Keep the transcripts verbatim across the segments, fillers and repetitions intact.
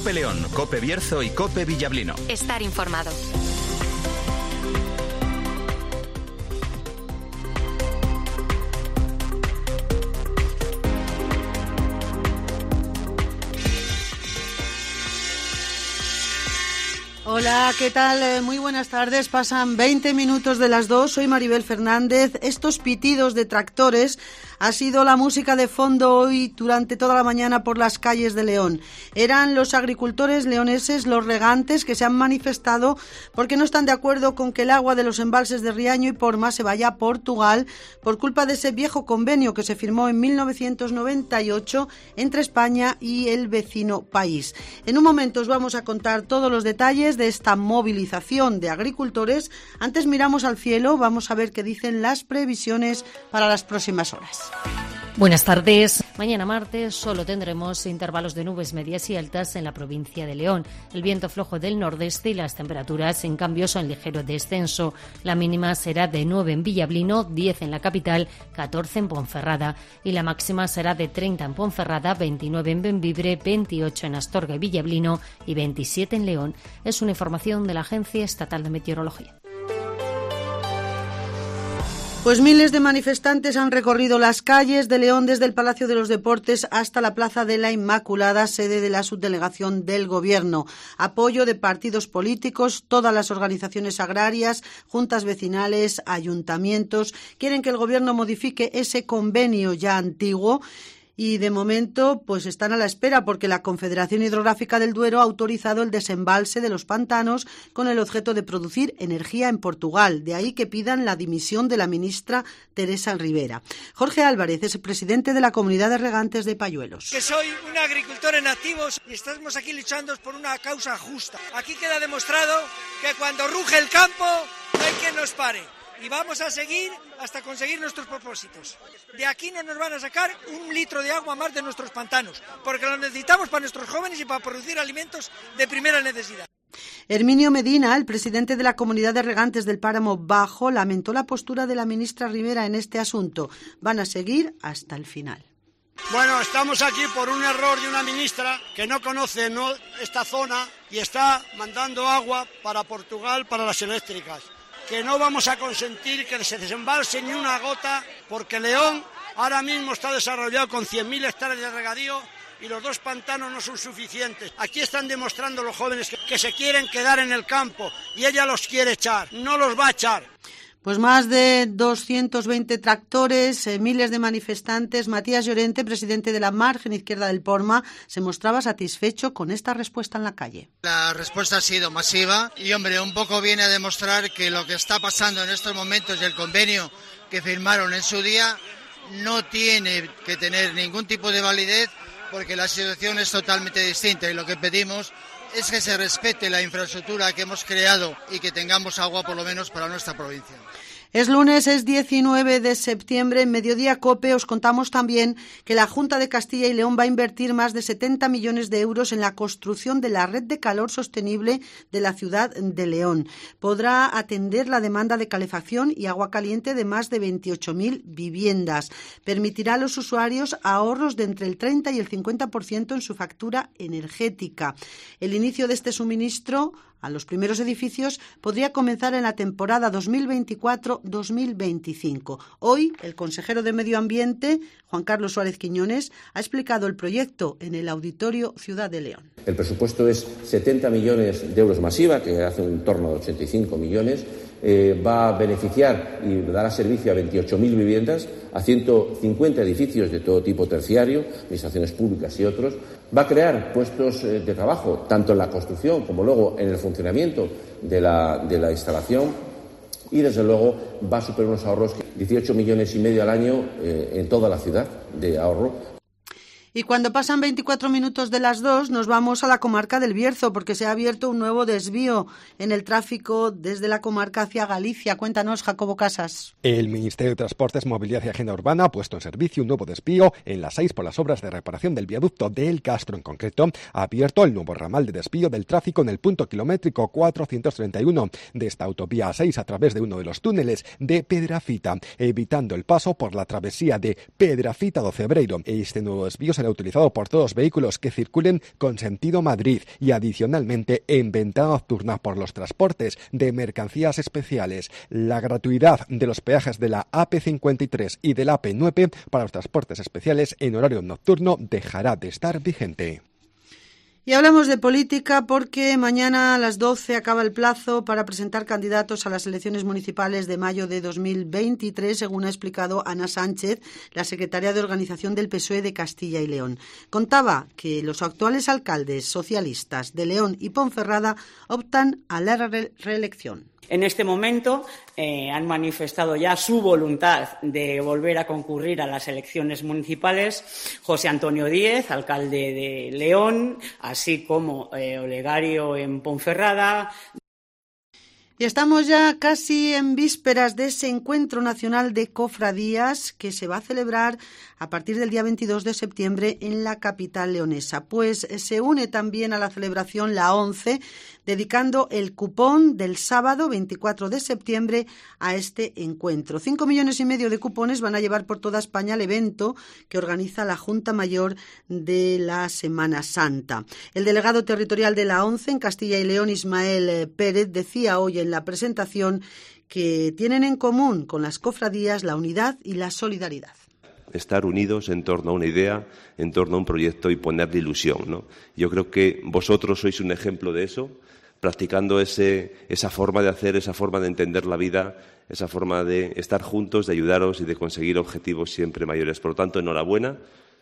COPE León, COPE Bierzo y COPE Villablino. Estar informado. Hola, ¿qué tal? Muy buenas tardes. Pasan veinte minutos de las dos. Soy Maribel Fernández. Estos pitidos de tractores ha sido la música de fondo hoy durante toda la mañana por las calles de León. Eran los agricultores leoneses, los regantes, que se han manifestado porque no están de acuerdo con que el agua de los embalses de Riaño y Porma se vaya a Portugal por culpa de ese viejo convenio que se firmó en mil novecientos noventa y ocho entre España y el vecino país. En un momento os vamos a contar todos los detalles de esta movilización de agricultores. Antes miramos al cielo, vamos a ver qué dicen las previsiones para las próximas horas. Buenas tardes. Mañana martes solo tendremos intervalos de nubes medias y altas en la provincia de León. El viento flojo del nordeste y las temperaturas, en cambio, son ligero descenso. La mínima será de nueve en Villablino, diez en la capital, catorce en Ponferrada. Y la máxima será de treinta en Ponferrada, veintinueve en Bembibre, veintiocho en Astorga y Villablino y veintisiete en León. Es una información de la Agencia Estatal de Meteorología. Pues miles de manifestantes han recorrido las calles de León desde el Palacio de los Deportes hasta la Plaza de la Inmaculada, sede de la subdelegación del Gobierno. Apoyo de partidos políticos, todas las organizaciones agrarias, juntas vecinales, ayuntamientos, quieren que el Gobierno modifique ese convenio ya antiguo. Y de momento pues están a la espera porque la Confederación Hidrográfica del Duero ha autorizado el desembalse de los pantanos con el objeto de producir energía en Portugal. De ahí que pidan la dimisión de la ministra Teresa Rivera. Jorge Álvarez es el presidente de la Comunidad de Regantes de Payuelos. Que soy un agricultor en activos y estamos aquí luchando por una causa justa. Aquí queda demostrado que cuando ruge el campo no hay quien nos pare. Y vamos a seguir hasta conseguir nuestros propósitos. De aquí no nos van a sacar un litro de agua más de nuestros pantanos, porque lo necesitamos para nuestros jóvenes y para producir alimentos de primera necesidad. Herminio Medina, el presidente de la Comunidad de Regantes del Páramo Bajo, lamentó la postura de la ministra Rivera en este asunto. Van a seguir hasta el final. Bueno, estamos aquí por un error de una ministra que no conoce no, esta zona y está mandando agua para Portugal para las eléctricas. Que no vamos a consentir que se desembalse ni una gota, porque León ahora mismo está desarrollado con cien mil hectáreas de regadío y los dos pantanos no son suficientes. Aquí están demostrando los jóvenes que, que se quieren quedar en el campo y ella los quiere echar, no los va a echar. Pues más de doscientos veinte tractores, eh, miles de manifestantes. Matías Llorente, presidente de la margen izquierda del Porma, se mostraba satisfecho con esta respuesta en la calle. La respuesta ha sido masiva y, hombre, un poco viene a demostrar que lo que está pasando en estos momentos y el convenio que firmaron en su día no tiene que tener ningún tipo de validez porque la situación es totalmente distinta y lo que pedimos es que se respete la infraestructura que hemos creado y que tengamos agua por lo menos para nuestra provincia. Es lunes, es diecinueve de septiembre, en Mediodía COPE os contamos también que la Junta de Castilla y León va a invertir más de setenta millones de euros en la construcción de la red de calor sostenible de la ciudad de León. Podrá atender la demanda de calefacción y agua caliente de más de veintiocho mil viviendas. Permitirá a los usuarios ahorros de entre el treinta y el cincuenta por ciento en su factura energética. El inicio de este suministro a los primeros edificios podría comenzar en la temporada dos mil veinticuatro dos mil veinticinco. Hoy, el consejero de Medio Ambiente, Juan Carlos Suárez Quiñones, ha explicado el proyecto en el Auditorio Ciudad de León. El presupuesto es setenta millones de euros masiva, que hace un torno a ochenta y cinco millones. Eh, va a beneficiar y dará servicio a veintiocho mil viviendas, a ciento cincuenta edificios de todo tipo terciario, administraciones públicas y otros. Va a crear puestos eh, de trabajo, tanto en la construcción como luego en el funcionamiento de la, de la instalación. Y, desde luego, va a superar unos ahorros, dieciocho millones y medio al año eh, en toda la ciudad de ahorro. Y cuando pasan veinticuatro minutos de las dos, nos vamos a la comarca del Bierzo, porque se ha abierto un nuevo desvío en el tráfico desde la comarca hacia Galicia. Cuéntanos, Jacobo Casas. El Ministerio de Transportes, Movilidad y Agenda Urbana ha puesto en servicio un nuevo desvío en la seis por las obras de reparación del viaducto de El Castro. En concreto, ha abierto el nuevo ramal de desvío del tráfico en el punto kilométrico cuatrocientos treinta y uno de esta autovía A seis a través de uno de los túneles de Pedrafita, evitando el paso por la travesía de Pedrafita do Cebreiro. Este nuevo desvío se será utilizado por todos los vehículos que circulen con sentido Madrid y adicionalmente en ventana nocturna por los transportes de mercancías especiales. La gratuidad de los peajes de la A P cincuenta y tres y de la A P nueve para los transportes especiales en horario nocturno dejará de estar vigente. Y hablamos de política porque mañana a las doce acaba el plazo para presentar candidatos a las elecciones municipales de mayo de dos mil veintitrés, según ha explicado Ana Sánchez, la secretaria de Organización del P S O E de Castilla y León. Contaba que los actuales alcaldes socialistas de León y Ponferrada optan a la re- reelección. En este momento eh, han manifestado ya su voluntad de volver a concurrir a las elecciones municipales José Antonio Díez, alcalde de León, así como eh, Olegario en Ponferrada. Y estamos ya casi en vísperas de ese encuentro nacional de cofradías que se va a celebrar a partir del día veintidós de septiembre en la capital leonesa. Pues se une también a la celebración la ONCE, dedicando el cupón del sábado veinticuatro de septiembre a este encuentro. Cinco millones y medio de cupones van a llevar por toda España al evento que organiza la Junta Mayor de la Semana Santa. El delegado territorial de la ONCE en Castilla y León, Ismael Pérez, decía hoy en la presentación que tienen en común con las cofradías la unidad y la solidaridad. Estar unidos en torno a una idea, en torno a un proyecto y ponerle ilusión, ¿no? Yo creo que vosotros sois un ejemplo de eso, practicando ese, esa forma de hacer, esa forma de entender la vida, esa forma de estar juntos, de ayudaros y de conseguir objetivos siempre mayores. Por lo tanto, enhorabuena,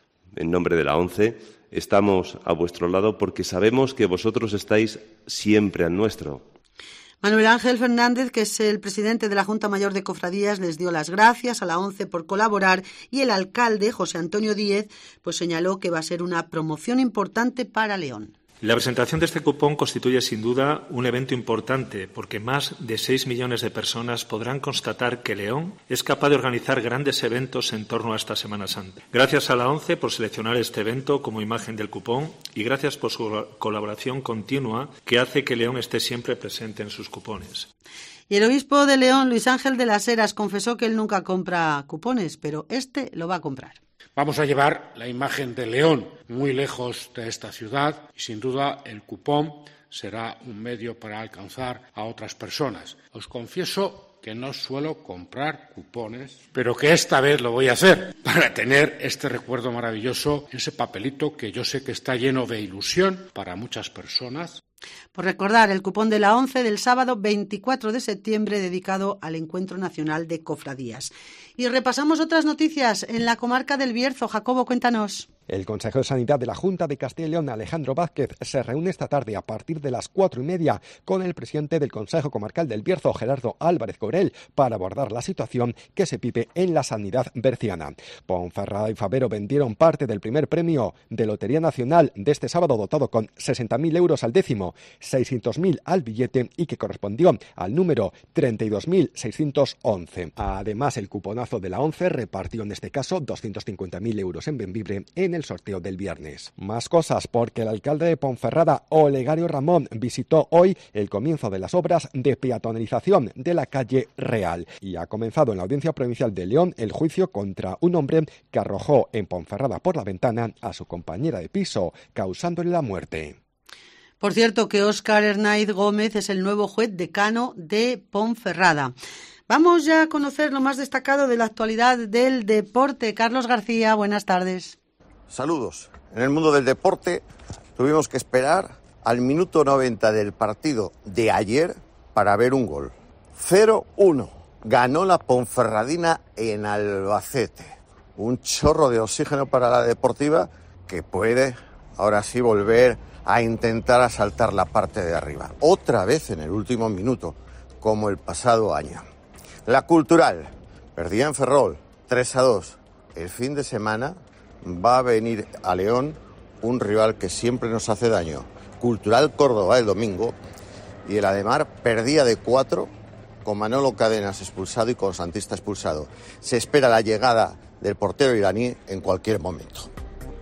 en nombre de la ONCE, estamos a vuestro lado porque sabemos que vosotros estáis siempre al nuestro. Manuel Ángel Fernández, que es el presidente de la Junta Mayor de Cofradías, les dio las gracias a la ONCE por colaborar y el alcalde, José Antonio Díez, pues señaló que va a ser una promoción importante para León. La presentación de este cupón constituye sin duda un evento importante porque más de seis millones de personas podrán constatar que León es capaz de organizar grandes eventos en torno a esta Semana Santa. Gracias a la ONCE por seleccionar este evento como imagen del cupón y gracias por su colaboración continua que hace que León esté siempre presente en sus cupones. Y el obispo de León, Luis Ángel de las Heras, confesó que él nunca compra cupones, pero este lo va a comprar. Vamos a llevar la imagen de León muy lejos de esta ciudad y, sin duda, el cupón será un medio para alcanzar a otras personas. Os confieso que no suelo comprar cupones, pero que esta vez lo voy a hacer para tener este recuerdo maravilloso, ese papelito que yo sé que está lleno de ilusión para muchas personas. Por recordar el cupón de la ONCE del sábado veinticuatro de septiembre dedicado al Encuentro Nacional de Cofradías. Y repasamos otras noticias en la comarca del Bierzo. Jacobo, cuéntanos. El Consejo de Sanidad de la Junta de Castilla y León, Alejandro Vázquez, se reúne esta tarde a partir de las cuatro y media con el presidente del Consejo Comarcal del Bierzo, Gerardo Álvarez Corel, para abordar la situación que se vive en la sanidad berciana. Ponferrada y Favero vendieron parte del primer premio de Lotería Nacional de este sábado, dotado con sesenta mil euros al décimo, seiscientos mil al billete y que correspondió al número treinta y dos mil seiscientos once. Además, el cuponazo de la ONCE repartió en este caso doscientos cincuenta mil euros en Bembibre en el sorteo del viernes. Más cosas, porque el alcalde de Ponferrada, Olegario Ramón, visitó hoy el comienzo de las obras de peatonalización de la calle Real y ha comenzado en la Audiencia Provincial de León el juicio contra un hombre que arrojó en Ponferrada por la ventana a su compañera de piso, causándole la muerte. Por cierto, que Óscar Hernáiz Gómez es el nuevo juez decano de Ponferrada. Vamos ya a conocer lo más destacado de la actualidad del deporte. Carlos García, buenas tardes. Saludos. En el mundo del deporte tuvimos que esperar al minuto noventa del partido de ayer para ver un gol. cero uno. Ganó la Ponferradina en Albacete. Un chorro de oxígeno para la Deportiva que puede ahora sí volver a intentar asaltar la parte de arriba. Otra vez en el último minuto, como el pasado año. La Cultural perdía en Ferrol tres a dos. El fin de semana va a venir a León un rival que siempre nos hace daño. Cultural Córdoba el domingo y el Ademar perdía de cuatro con Manolo Cadenas expulsado y con Santista expulsado. Se espera la llegada del portero iraní en cualquier momento.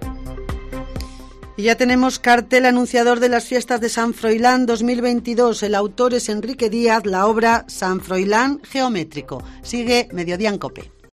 Y ya tenemos cartel anunciador de las fiestas de San Froilán dos mil veintidós. El autor es Enrique Díaz, la obra San Froilán Geométrico. Sigue Mediodía en COPE.